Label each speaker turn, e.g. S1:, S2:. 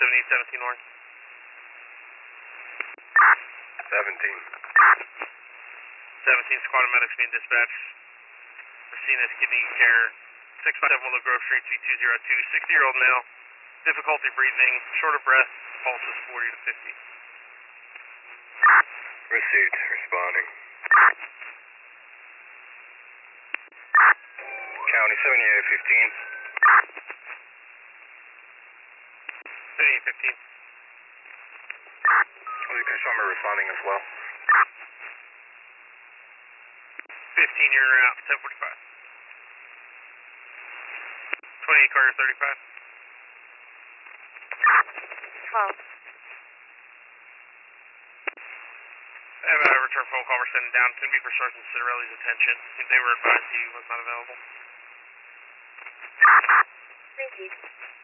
S1: 17 Orange.
S2: 17.
S1: 17 squad of medics being dispatched. Racines Kidney Care, 657 Willow Grove Street, C202, 60-year-old male, difficulty breathing, short of breath, pulse is 40 to 50.
S2: Received, responding. County 7815.
S1: 7815.
S2: Well, you can show me responding as well.
S1: 15, you're out, 1045. 28 Carter 35.
S3: 12.
S1: I have a return phone call we're sending down. It's going to be for Sergeant Citarelli's attention. They were advised he was not available.
S3: Thank you.